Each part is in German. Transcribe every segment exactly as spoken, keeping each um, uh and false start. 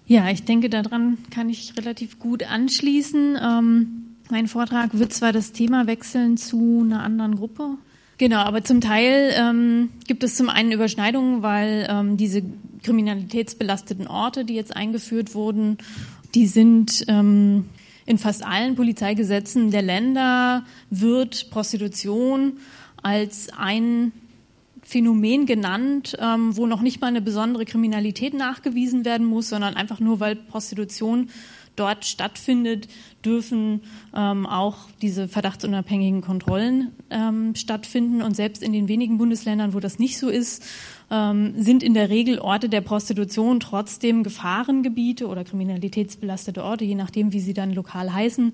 Ja, ich denke, daran kann ich relativ gut anschließen. Ähm, mein Vortrag wird zwar das Thema wechseln zu einer anderen Gruppe. Genau, aber zum Teil ähm, gibt es zum einen Überschneidungen, weil ähm, diese kriminalitätsbelasteten Orte, die jetzt eingeführt wurden, die sind ähm, in fast allen Polizeigesetzen der Länder, wird Prostitution als ein Phänomen genannt, ähm, wo noch nicht mal eine besondere Kriminalität nachgewiesen werden muss, sondern einfach nur, weil Prostitution dort stattfindet, dürfen ähm, auch diese verdachtsunabhängigen Kontrollen ähm, stattfinden. Und selbst in den wenigen Bundesländern, wo das nicht so ist, ähm, sind in der Regel Orte der Prostitution trotzdem Gefahrengebiete oder kriminalitätsbelastete Orte, je nachdem, wie sie dann lokal heißen,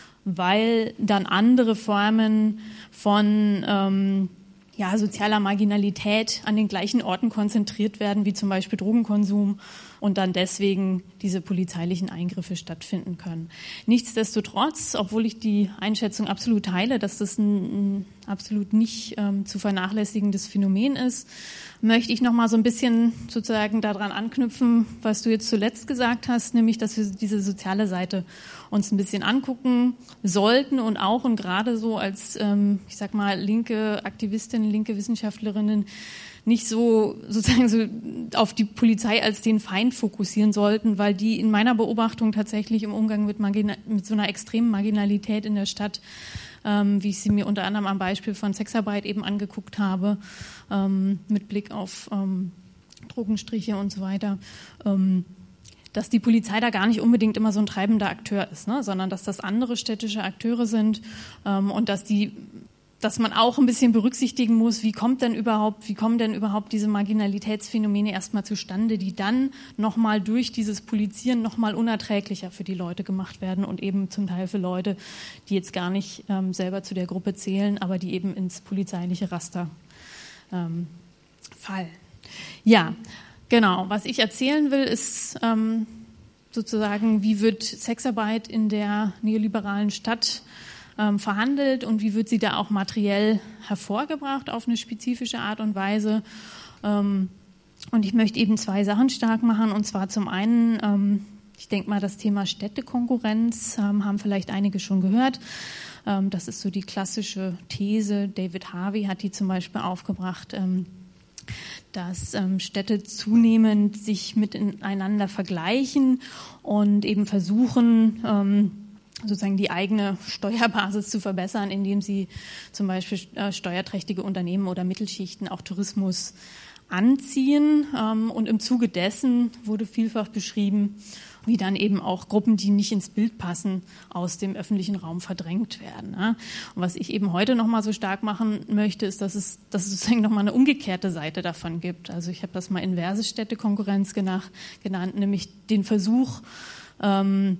weil dann andere Formen von ähm, ja, sozialer Marginalität an den gleichen Orten konzentriert werden, wie zum Beispiel Drogenkonsum, und dann deswegen diese polizeilichen Eingriffe stattfinden können. Nichtsdestotrotz, obwohl ich die Einschätzung absolut teile, dass das ein, ein absolut nicht ähm, zu vernachlässigendes Phänomen ist, möchte ich noch mal so ein bisschen sozusagen daran anknüpfen, was du jetzt zuletzt gesagt hast, nämlich, dass wir diese soziale Seite uns ein bisschen angucken sollten und auch und gerade so als, ähm, ich sag mal, linke Aktivistinnen, linke Wissenschaftlerinnen nicht so sozusagen so auf die Polizei als den Feind fokussieren sollten, weil die in meiner Beobachtung tatsächlich im Umgang mit, Margina- mit so einer extremen Marginalität in der Stadt, ähm, wie ich sie mir unter anderem am Beispiel von Sexarbeit eben angeguckt habe, ähm, mit Blick auf ähm, Drogenstriche und so weiter, ähm, dass die Polizei da gar nicht unbedingt immer so ein treibender Akteur ist, ne? Sondern dass das andere städtische Akteure sind ähm, und dass die dass man auch ein bisschen berücksichtigen muss, wie kommt denn überhaupt, wie kommen denn überhaupt diese Marginalitätsphänomene erstmal zustande, die dann nochmal durch dieses Polizieren nochmal unerträglicher für die Leute gemacht werden und eben zum Teil für Leute, die jetzt gar nicht ähm, selber zu der Gruppe zählen, aber die eben ins polizeiliche Raster ähm, fallen. Ja, genau. Was ich erzählen will, ist ähm, sozusagen, wie wird Sexarbeit in der neoliberalen Stadt Ähm, verhandelt und wie wird sie da auch materiell hervorgebracht auf eine spezifische Art und Weise. Ähm, und ich möchte eben zwei Sachen stark machen, und zwar zum einen, ähm, ich denke mal, das Thema Städtekonkurrenz ähm, haben vielleicht einige schon gehört. Ähm, das ist so die klassische These. David Harvey hat die zum Beispiel aufgebracht, ähm, dass ähm, Städte zunehmend sich miteinander vergleichen und eben versuchen, ähm, sozusagen die eigene Steuerbasis zu verbessern, indem sie zum Beispiel äh, steuerträchtige Unternehmen oder Mittelschichten, auch Tourismus anziehen. Ähm, und im Zuge dessen wurde vielfach beschrieben, wie dann eben auch Gruppen, die nicht ins Bild passen, aus dem öffentlichen Raum verdrängt werden. Ne? Und was ich eben heute noch mal so stark machen möchte, ist, dass es, dass es sozusagen noch mal eine umgekehrte Seite davon gibt. Also ich habe das mal inverse Städtekonkurrenz genannt, genannt, nämlich den Versuch, ähm,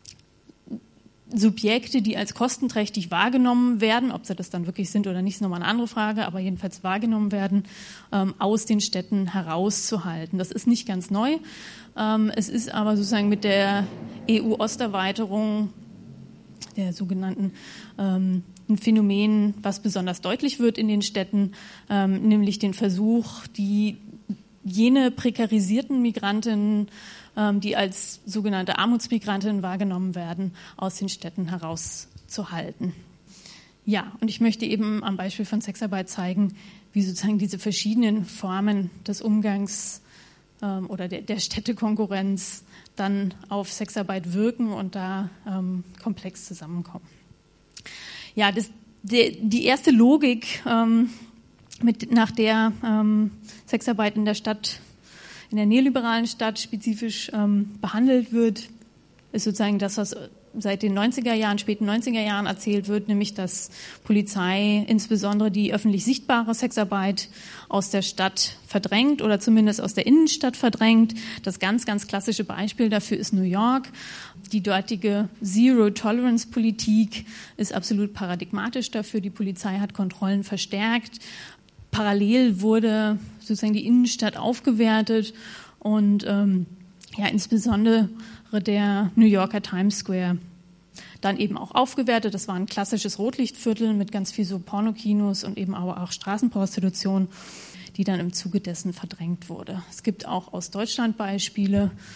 Subjekte, die als kostenträchtig wahrgenommen werden, ob sie das dann wirklich sind oder nicht, ist nochmal eine andere Frage, aber jedenfalls wahrgenommen werden, ähm, aus den Städten herauszuhalten. Das ist nicht ganz neu. Ähm, es ist aber sozusagen mit der E U-Osterweiterung, der sogenannten, ähm, ein Phänomen, was besonders deutlich wird in den Städten, ähm, nämlich den Versuch, die jene prekarisierten Migrantinnen, die als sogenannte Armutsmigrantinnen wahrgenommen werden, aus den Städten herauszuhalten. Ja, und ich möchte eben am Beispiel von Sexarbeit zeigen, wie sozusagen diese verschiedenen Formen des Umgangs ähm, oder der, der Städtekonkurrenz dann auf Sexarbeit wirken und da ähm, komplex zusammenkommen. Ja, das, der, die erste Logik, ähm, mit, nach der ähm, Sexarbeit in der Stadt in der neoliberalen Stadt spezifisch ähm, behandelt wird, ist sozusagen das, was seit den neunziger Jahren, späten neunziger Jahren erzählt wird, nämlich dass Polizei insbesondere die öffentlich sichtbare Sexarbeit aus der Stadt verdrängt oder zumindest aus der Innenstadt verdrängt. Das ganz, ganz klassische Beispiel dafür ist New York. Die dortige Zero-Tolerance-Politik ist absolut paradigmatisch dafür. Die Polizei hat Kontrollen verstärkt. Parallel wurde sozusagen die Innenstadt aufgewertet und ähm, ja insbesondere der New Yorker Times Square dann eben auch aufgewertet. Das war ein klassisches Rotlichtviertel mit ganz viel so Pornokinos und eben aber auch Straßenprostitution, die dann im Zuge dessen verdrängt wurde. Es gibt auch aus Deutschland Beispiele.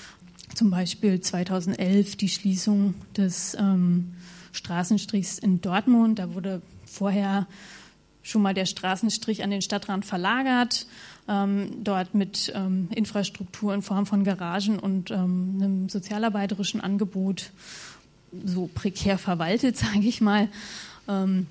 Zum Beispiel zweitausendelf die Schließung des ähm, Straßenstrichs in Dortmund. Da wurde vorher schon mal der Straßenstrich an den Stadtrand verlagert, ähm, dort mit ähm, Infrastruktur in Form von Garagen und ähm, einem sozialarbeiterischen Angebot so prekär verwaltet, sage ich mal. Ähm,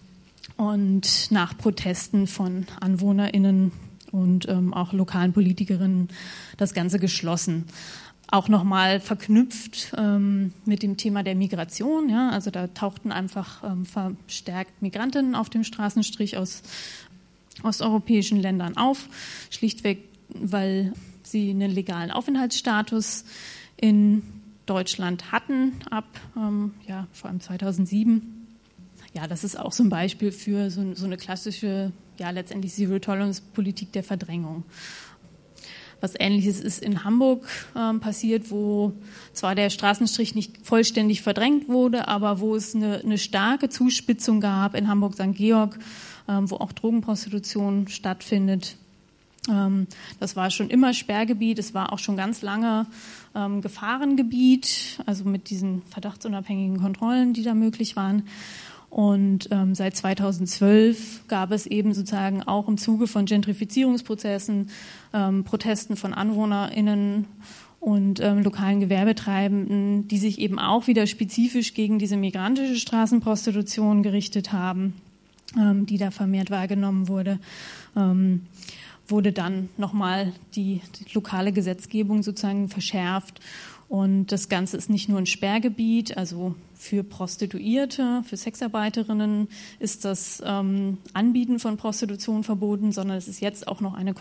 und nach Protesten von AnwohnerInnen und ähm, auch lokalen Politikerinnen das Ganze geschlossen. Auch nochmal verknüpft ähm, mit dem Thema der Migration. Ja, also da tauchten einfach ähm, verstärkt Migrantinnen auf dem Straßenstrich aus osteuropäischen Ländern auf, schlichtweg, weil sie einen legalen Aufenthaltsstatus in Deutschland hatten, ab ähm, ja, vor allem zweitausendsieben. Ja, das ist auch so ein Beispiel für so, so eine klassische, ja, letztendlich Zero-Tolerance-Politik der Verdrängung. Was Ähnliches ist in Hamburg ähm, passiert, wo zwar der Straßenstrich nicht vollständig verdrängt wurde, aber wo es eine, eine starke Zuspitzung gab in Hamburg-Sankt Georg, ähm, wo auch Drogenprostitution stattfindet. Ähm, das war schon immer Sperrgebiet, es war auch schon ganz lange ähm, Gefahrengebiet, also mit diesen verdachtsunabhängigen Kontrollen, die da möglich waren. Und ähm, seit zweitausendzwölf gab es eben sozusagen auch im Zuge von Gentrifizierungsprozessen, ähm, Protesten von AnwohnerInnen und ähm, lokalen Gewerbetreibenden, die sich eben auch wieder spezifisch gegen diese migrantische Straßenprostitution gerichtet haben, ähm, die da vermehrt wahrgenommen wurde, ähm, wurde dann nochmal die, die lokale Gesetzgebung sozusagen verschärft. Und das Ganze ist nicht nur ein Sperrgebiet, also für Prostituierte, für Sexarbeiterinnen ist das ähm, Anbieten von Prostitution verboten, sondern es ist jetzt auch noch eine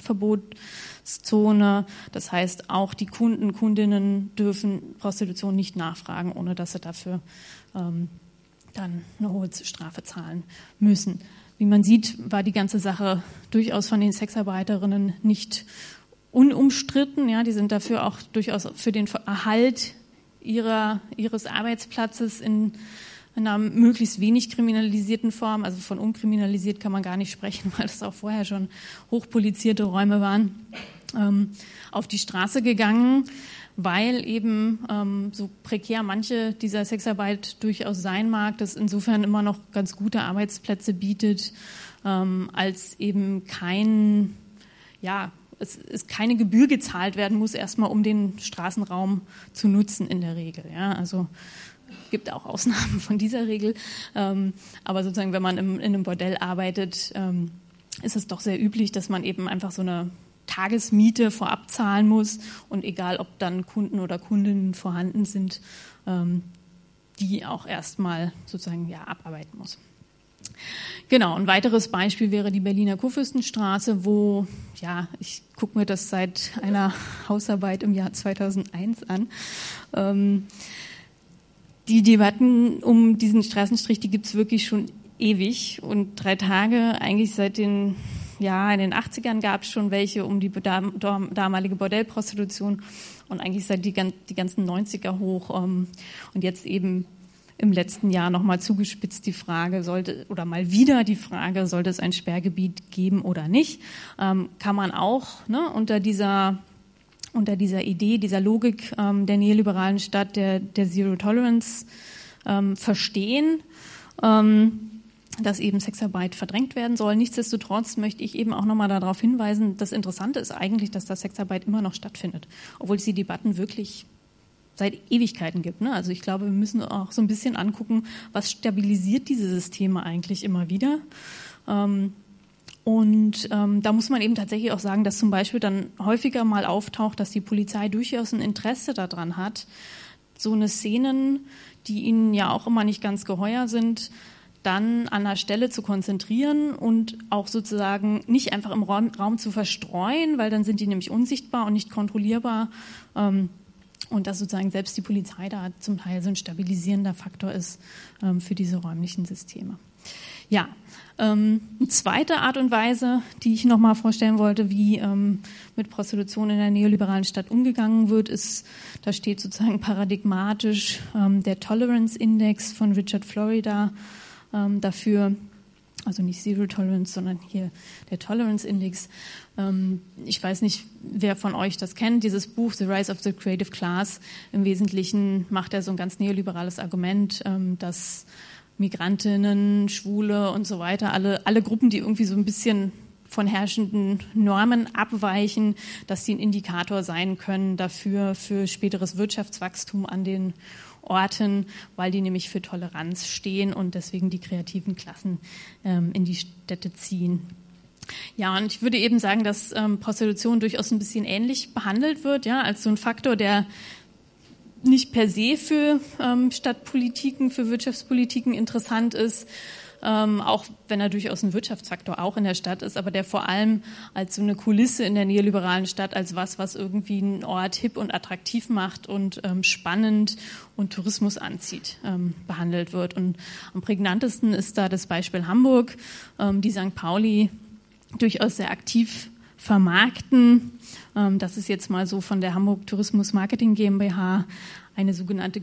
Kontaktverbotszone. Das heißt, auch die Kunden, Kundinnen dürfen Prostitution nicht nachfragen, ohne dass sie dafür ähm, dann eine hohe Strafe zahlen müssen. Wie man sieht, war die ganze Sache durchaus von den Sexarbeiterinnen nicht unumstritten, ja, die sind dafür auch durchaus für den Erhalt ihrer, ihres Arbeitsplatzes in, in einer möglichst wenig kriminalisierten Form, also von unkriminalisiert kann man gar nicht sprechen, weil das auch vorher schon hochpolizierte Räume waren, ähm, auf die Straße gegangen, weil eben ähm, so prekär manche dieser Sexarbeit durchaus sein mag, das insofern immer noch ganz gute Arbeitsplätze bietet, ähm, als eben kein, ja, es ist keine Gebühr gezahlt werden muss, erstmal um den Straßenraum zu nutzen in der Regel. Ja, also es gibt auch Ausnahmen von dieser Regel, ähm, aber sozusagen, wenn man im, in einem Bordell arbeitet, ähm, ist es doch sehr üblich, dass man eben einfach so eine Tagesmiete vorab zahlen muss und egal, ob dann Kunden oder Kundinnen vorhanden sind, ähm, die auch erstmal sozusagen ja abarbeiten muss. Genau, ein weiteres Beispiel wäre die Berliner Kurfürstenstraße, wo, ja, ich gucke mir das seit einer Hausarbeit im Jahr zweitausendeins an. Ähm, die Debatten um diesen Straßenstrich, die gibt es wirklich schon ewig und drei Tage, eigentlich seit den, ja, in den achtzigern gab es schon welche um die damalige Bordellprostitution und eigentlich seit die, die ganzen neunziger hoch ähm, und jetzt eben im letzten Jahr nochmal zugespitzt die Frage, sollte oder mal wieder die Frage, sollte es ein Sperrgebiet geben oder nicht, ähm, kann man auch ne, unter dieser unter dieser Idee, dieser Logik ähm, der neoliberalen Stadt, der, der Zero Tolerance ähm, verstehen, ähm, dass eben Sexarbeit verdrängt werden soll. Nichtsdestotrotz möchte ich eben auch nochmal darauf hinweisen, das Interessante ist eigentlich, dass da Sexarbeit immer noch stattfindet, obwohl es die Debatten wirklich seit Ewigkeiten gibt. Ne? Also ich glaube, wir müssen auch so ein bisschen angucken, was stabilisiert diese Systeme eigentlich immer wieder. Ähm, und ähm, da muss man eben tatsächlich auch sagen, dass zum Beispiel dann häufiger mal auftaucht, dass die Polizei durchaus ein Interesse daran hat, so eine Szenen, die ihnen ja auch immer nicht ganz geheuer sind, dann an der Stelle zu konzentrieren und auch sozusagen nicht einfach im Raum, Raum zu verstreuen, weil dann sind die nämlich unsichtbar und nicht kontrollierbar. Ähm, Und dass sozusagen selbst die Polizei da zum Teil so ein stabilisierender Faktor ist ähm, für diese räumlichen Systeme. Ja, ähm, eine zweite Art und Weise, die ich nochmal vorstellen wollte, wie ähm, mit Prostitution in der neoliberalen Stadt umgegangen wird, ist, da steht sozusagen paradigmatisch ähm, der Tolerance Index von Richard Florida ähm, dafür. also nicht Zero Tolerance, sondern hier der Tolerance Index. Ähm, ich weiß nicht, wer von euch das kennt, dieses Buch The Rise of the Creative Class. Im Wesentlichen macht er so ein ganz neoliberales Argument, ähm, dass Migrantinnen, Schwule und so weiter, alle, alle Gruppen, die irgendwie so ein bisschen von herrschenden Normen abweichen, dass die ein Indikator sein können dafür, für späteres Wirtschaftswachstum an den Orten, weil die nämlich für Toleranz stehen und deswegen die kreativen Klassen ähm, in die Städte ziehen. Ja, und ich würde eben sagen, dass ähm, Prostitution durchaus ein bisschen ähnlich behandelt wird, ja, als so ein Faktor, der nicht per se für ähm, Stadtpolitiken, für Wirtschaftspolitiken interessant ist, ähm, auch wenn er durchaus ein Wirtschaftsfaktor auch in der Stadt ist, aber der vor allem als so eine Kulisse in der neoliberalen Stadt, als was, was irgendwie einen Ort hip und attraktiv macht und ähm, spannend und Tourismus anzieht, ähm, behandelt wird. Und am prägnantesten ist da das Beispiel Hamburg, ähm, die Sankt Pauli durchaus sehr aktiv vermarkten. Ähm, das ist jetzt mal so von der Hamburg Tourismus Marketing GmbH eine sogenannte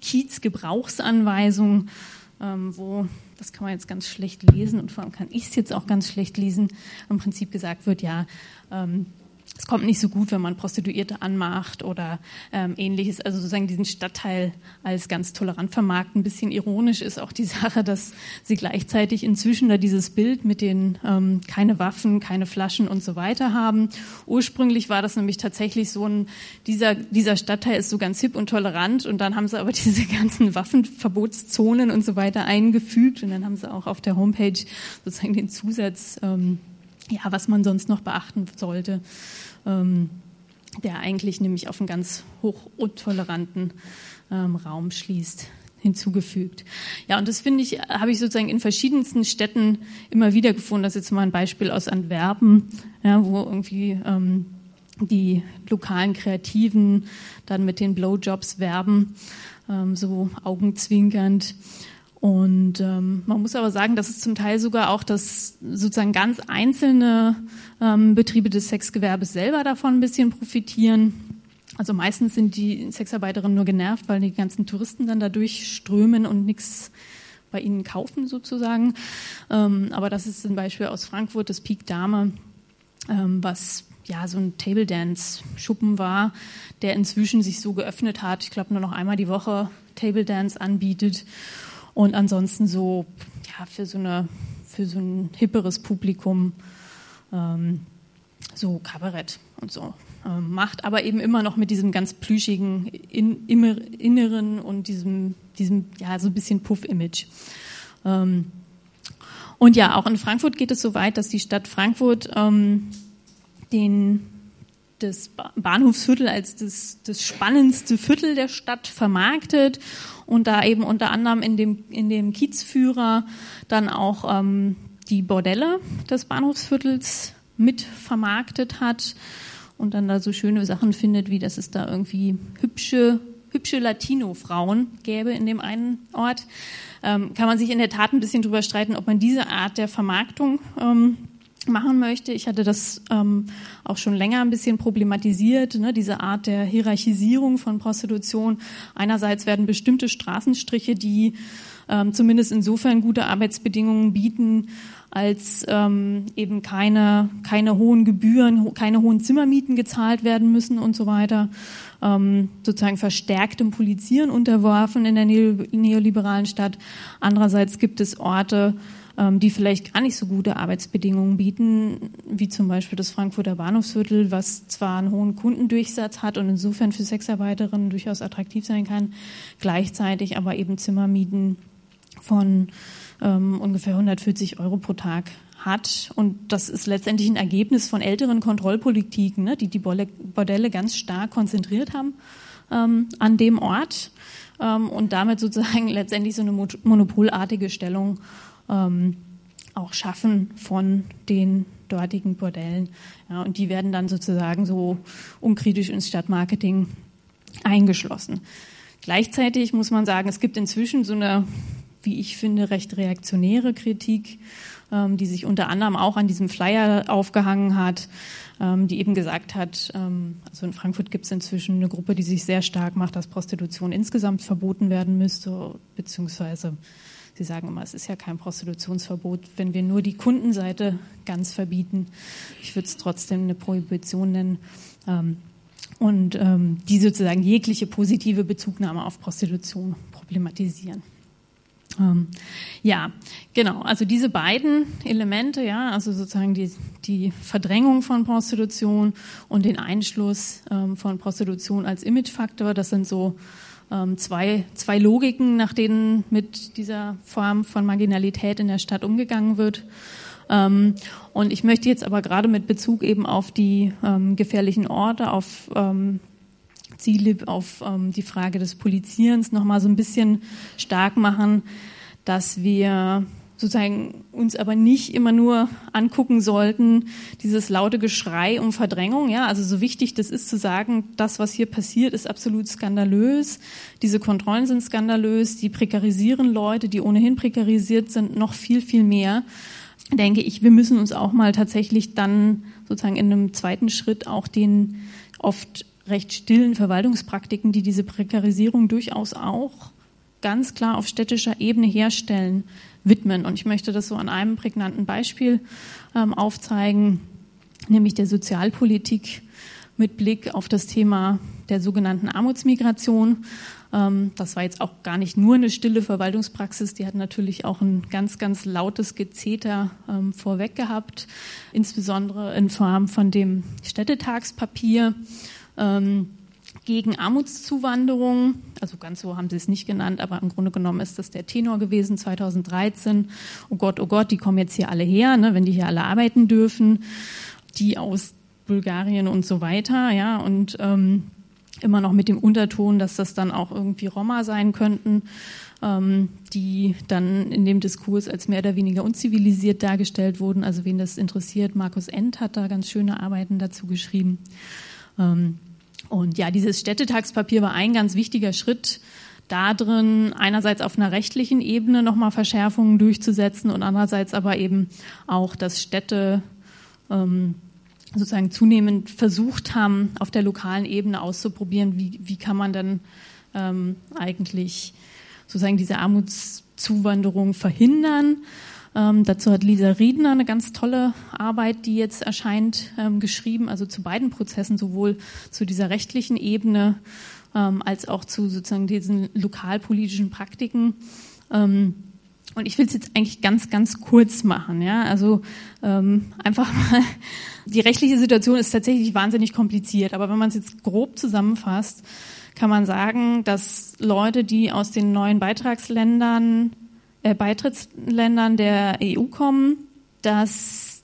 Kiez-Gebrauchsanweisung, ähm, wo, das kann man jetzt ganz schlecht lesen und vor allem kann ich es jetzt auch ganz schlecht lesen, im Prinzip gesagt wird, ja, ähm, es kommt nicht so gut, wenn man Prostituierte anmacht oder ähm, Ähnliches. Also sozusagen diesen Stadtteil als ganz tolerant vermarkten. Ein bisschen ironisch ist auch die Sache, dass sie gleichzeitig inzwischen da dieses Bild mit den ähm, keine Waffen, keine Flaschen und so weiter haben. Ursprünglich war das nämlich tatsächlich so ein, dieser, dieser Stadtteil ist so ganz hip und tolerant und dann haben sie aber diese ganzen Waffenverbotszonen und so weiter eingefügt und dann haben sie auch auf der Homepage sozusagen den Zusatz, ähm, ja, was man sonst noch beachten sollte, ähm, der eigentlich nämlich auf einen ganz hoch untoleranten ähm, Raum schließt, hinzugefügt. Ja, und das finde ich, habe ich sozusagen in verschiedensten Städten immer wieder gefunden. Das ist jetzt mal ein Beispiel aus Antwerpen, ja, wo irgendwie ähm, die lokalen Kreativen dann mit den Blowjobs werben, ähm, so augenzwinkernd. Und ähm, man muss aber sagen, dass es zum Teil sogar auch, dass sozusagen ganz einzelne ähm, Betriebe des Sexgewerbes selber davon ein bisschen profitieren. Also meistens sind die Sexarbeiterinnen nur genervt, weil die ganzen Touristen dann da durchströmen und nichts bei ihnen kaufen sozusagen. Ähm, aber das ist ein Beispiel aus Frankfurt, das Peak Dame, ähm, was ja so ein Table Dance Schuppen war, der inzwischen sich so geöffnet hat, ich glaube nur noch einmal die Woche Table Dance anbietet. Und ansonsten so, ja, für so eine, für so ein hipperes Publikum, ähm, so Kabarett und so ähm, macht, aber eben immer noch mit diesem ganz plüschigen in, immer, Inneren und diesem, diesem, ja, so ein bisschen Puff-Image. Ähm, und ja, auch in Frankfurt geht es so weit, dass die Stadt Frankfurt ähm, den das Bahnhofsviertel als das, das spannendste Viertel der Stadt vermarktet und da eben unter anderem in dem, in dem Kiezführer dann auch ähm, die Bordelle des Bahnhofsviertels mit vermarktet hat und dann da so schöne Sachen findet, wie dass es da irgendwie hübsche, hübsche Latino-Frauen gäbe in dem einen Ort. Ähm, kann man sich in der Tat ein bisschen drüber streiten, ob man diese Art der Vermarktung ähm, machen möchte. Ich hatte das ähm, auch schon länger ein bisschen problematisiert, ne, diese Art der Hierarchisierung von Prostitution. Einerseits werden bestimmte Straßenstriche, die ähm, zumindest insofern gute Arbeitsbedingungen bieten, als ähm, eben keine, keine hohen Gebühren, ho- keine hohen Zimmermieten gezahlt werden müssen und so weiter, ähm, sozusagen verstärktem Polizieren unterworfen in der neo- neoliberalen Stadt. Andererseits gibt es Orte, die vielleicht gar nicht so gute Arbeitsbedingungen bieten, wie zum Beispiel das Frankfurter Bahnhofsviertel, was zwar einen hohen Kundendurchsatz hat und insofern für Sexarbeiterinnen durchaus attraktiv sein kann, gleichzeitig aber eben Zimmermieten von ähm, ungefähr hundertvierzig Euro pro Tag hat. Und das ist letztendlich ein Ergebnis von älteren Kontrollpolitiken, ne, die die Bordelle ganz stark konzentriert haben ähm, an dem Ort ähm, und damit sozusagen letztendlich so eine monopolartige Stellung Ähm, auch schaffen von den dortigen Bordellen. Ja, und die werden dann sozusagen so unkritisch ins Stadtmarketing eingeschlossen. Gleichzeitig muss man sagen, es gibt inzwischen so eine, wie ich finde, recht reaktionäre Kritik, ähm, die sich unter anderem auch an diesem Flyer aufgehangen hat, ähm, die eben gesagt hat, ähm, also in Frankfurt gibt es inzwischen eine Gruppe, die sich sehr stark macht, dass Prostitution insgesamt verboten werden müsste, beziehungsweise Sie sagen immer, es ist ja kein Prostitutionsverbot, wenn wir nur die Kundenseite ganz verbieten. Ich würde es trotzdem eine Prohibition nennen. Ähm, und ähm, die sozusagen jegliche positive Bezugnahme auf Prostitution problematisieren. Ähm, ja, genau. Also diese beiden Elemente, ja, also sozusagen die, die Verdrängung von Prostitution und den Einschluss ähm, von Prostitution als Imagefaktor, das sind so ähm, zwei, zwei Logiken, nach denen mit dieser Form von Marginalität in der Stadt umgegangen wird. Ähm, und ich möchte jetzt aber gerade mit Bezug eben auf die ähm, gefährlichen Orte, auf ähm, Ziele, auf ähm, die Frage des Polizierens noch mal so ein bisschen stark machen, dass wir sozusagen uns aber nicht immer nur angucken sollten, dieses laute Geschrei um Verdrängung. Ja, also so wichtig das ist zu sagen, das, was hier passiert, ist absolut skandalös. Diese Kontrollen sind skandalös, die prekarisieren Leute, die ohnehin prekarisiert sind, noch viel, viel mehr. Denke ich, wir müssen uns auch mal tatsächlich dann sozusagen in einem zweiten Schritt auch den oft recht stillen Verwaltungspraktiken, die diese Prekarisierung durchaus auch ganz klar auf städtischer Ebene herstellen, widmen. Und ich möchte das so an einem prägnanten Beispiel ähm, aufzeigen, nämlich der Sozialpolitik mit Blick auf das Thema der sogenannten Armutsmigration. Ähm, das war jetzt auch gar nicht nur eine stille Verwaltungspraxis, die hat natürlich auch ein ganz, ganz lautes Gezeter ähm, vorweg gehabt, insbesondere in Form von dem Städtetagspapier ähm, gegen Armutszuwanderung, also ganz so haben sie es nicht genannt, aber im Grunde genommen ist das der Tenor gewesen zweitausenddreizehn. Oh Gott, oh Gott, die kommen jetzt hier alle her, ne, wenn die hier alle arbeiten dürfen, die aus Bulgarien und so weiter, ja, und ähm, immer noch mit dem Unterton, dass das dann auch irgendwie Roma sein könnten, ähm, die dann in dem Diskurs als mehr oder weniger unzivilisiert dargestellt wurden. Also wen das interessiert, Markus End hat da ganz schöne Arbeiten dazu geschrieben. Ähm, Und ja, dieses Städtetagspapier war ein ganz wichtiger Schritt da drin, einerseits auf einer rechtlichen Ebene nochmal Verschärfungen durchzusetzen und andererseits aber eben auch, dass Städte ähm, sozusagen zunehmend versucht haben, auf der lokalen Ebene auszuprobieren, wie, wie kann man dann ähm, eigentlich sozusagen diese Armutszuwanderung verhindern. Ähm, dazu hat Lisa Riedner eine ganz tolle Arbeit, die jetzt erscheint, ähm, geschrieben, also zu beiden Prozessen, sowohl zu dieser rechtlichen Ebene ähm, als auch zu sozusagen diesen lokalpolitischen Praktiken. Ähm, und ich will es jetzt eigentlich ganz, ganz kurz machen. Ja, also ähm, einfach mal, die rechtliche Situation ist tatsächlich wahnsinnig kompliziert, aber wenn man es jetzt grob zusammenfasst, kann man sagen, dass Leute, die aus den neuen Beitragsländern Äh, Beitrittsländern der E U kommen, dass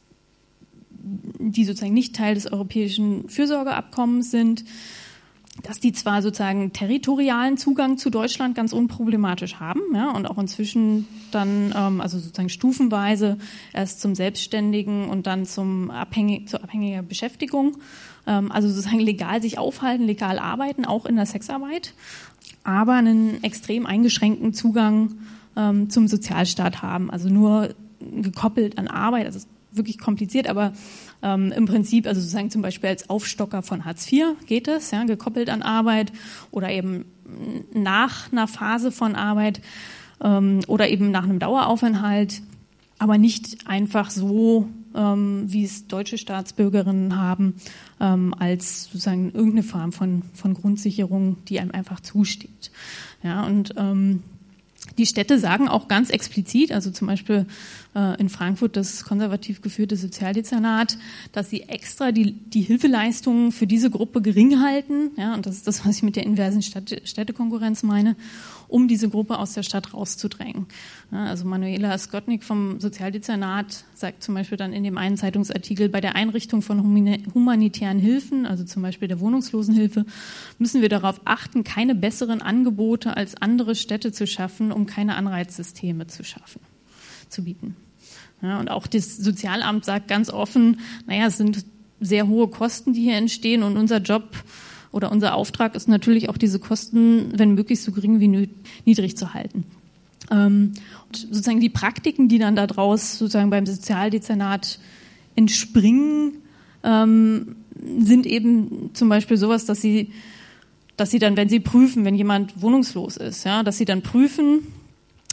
die sozusagen nicht Teil des europäischen Fürsorgeabkommens sind, dass die zwar sozusagen territorialen Zugang zu Deutschland ganz unproblematisch haben, ja, und auch inzwischen dann, ähm, also sozusagen stufenweise erst zum Selbstständigen und dann zum abhängig, zur abhängiger Beschäftigung, ähm, also sozusagen legal sich aufhalten, legal arbeiten, auch in der Sexarbeit, aber einen extrem eingeschränkten Zugang zum Sozialstaat haben, also nur gekoppelt an Arbeit, also wirklich kompliziert, aber ähm, im Prinzip, also sozusagen zum Beispiel als Aufstocker von Hartz vier geht es, ja, gekoppelt an Arbeit oder eben nach einer Phase von Arbeit ähm, oder eben nach einem Daueraufenthalt, aber nicht einfach so, ähm, wie es deutsche Staatsbürgerinnen haben, ähm, als sozusagen irgendeine Form von, von Grundsicherung, die einem einfach zusteht. Ja, und ähm, die Städte sagen auch ganz explizit, also zum Beispiel äh, in Frankfurt das konservativ geführte Sozialdezernat, dass sie extra die, die Hilfeleistungen für diese Gruppe gering halten, ja, und das ist das, was ich mit der inversen Städte, Städtekonkurrenz meine, um diese Gruppe aus der Stadt rauszudrängen. Ja, also Manuela Skotnik vom Sozialdezernat sagt zum Beispiel dann in dem einen Zeitungsartikel, bei der Einrichtung von humanitären Hilfen, also zum Beispiel der Wohnungslosenhilfe, müssen wir darauf achten, keine besseren Angebote als andere Städte zu schaffen, um keine Anreizsysteme zu schaffen, zu bieten. Ja, und auch das Sozialamt sagt ganz offen, naja, es sind sehr hohe Kosten, die hier entstehen und unser Job oder unser Auftrag ist natürlich auch diese Kosten, wenn möglich, so gering wie niedrig zu halten. Ähm, und sozusagen die Praktiken, die dann daraus sozusagen beim Sozialdezernat entspringen, ähm, sind eben zum Beispiel sowas, dass sie, dass sie dann, wenn sie prüfen, wenn jemand wohnungslos ist, ja, dass sie dann prüfen,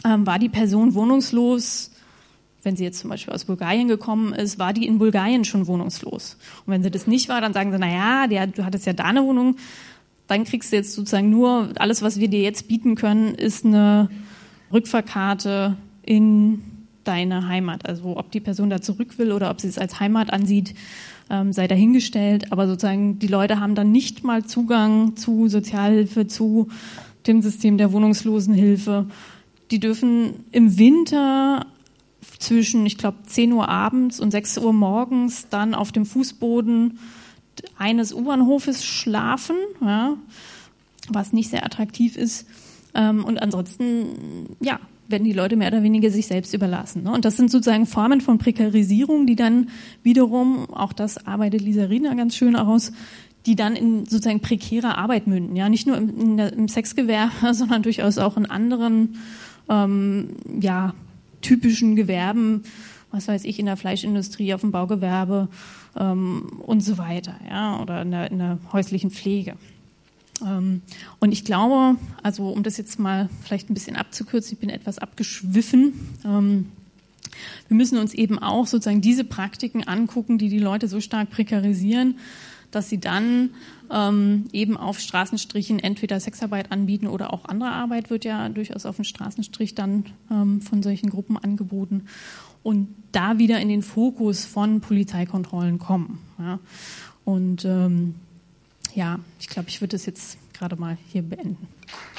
ähm, war die Person wohnungslos, wenn sie jetzt zum Beispiel aus Bulgarien gekommen ist, war die in Bulgarien schon wohnungslos. Und wenn sie das nicht war, dann sagen sie, naja, der, du hattest ja da eine Wohnung, dann kriegst du jetzt sozusagen nur, alles, was wir dir jetzt bieten können, ist eine Rückfahrkarte in deine Heimat. Also ob die Person da zurück will oder ob sie es als Heimat ansieht, ähm, sei dahingestellt. Aber sozusagen die Leute haben dann nicht mal Zugang zu Sozialhilfe, zu dem System der Wohnungslosenhilfe. Die dürfen im Winter zwischen, ich glaube, zehn Uhr abends und sechs Uhr morgens dann auf dem Fußboden eines U-Bahnhofes schlafen, ja, was nicht sehr attraktiv ist. Und ansonsten, ja, werden die Leute mehr oder weniger sich selbst überlassen. Und das sind sozusagen Formen von Prekarisierung, die dann wiederum, auch das arbeitet Lisa Riedner ganz schön aus, die dann in sozusagen prekäre Arbeit münden. Ja, nicht nur im, in der, im Sexgewerbe, sondern durchaus auch in anderen, ähm, ja, typischen Gewerben, was weiß ich, in der Fleischindustrie, auf dem Baugewerbe ähm, und so weiter, ja, oder in der, in der häuslichen Pflege. Ähm, und ich glaube, also um das jetzt mal vielleicht ein bisschen abzukürzen, ich bin etwas abgeschwiffen, ähm, wir müssen uns eben auch sozusagen diese Praktiken angucken, die die Leute so stark prekarisieren, dass sie dann ähm, eben auf Straßenstrichen entweder Sexarbeit anbieten oder auch andere Arbeit wird ja durchaus auf dem Straßenstrich dann ähm, von solchen Gruppen angeboten und da wieder in den Fokus von Polizeikontrollen kommen. Ja. Und ähm, ja, ich glaube, ich würde das jetzt gerade mal hier beenden.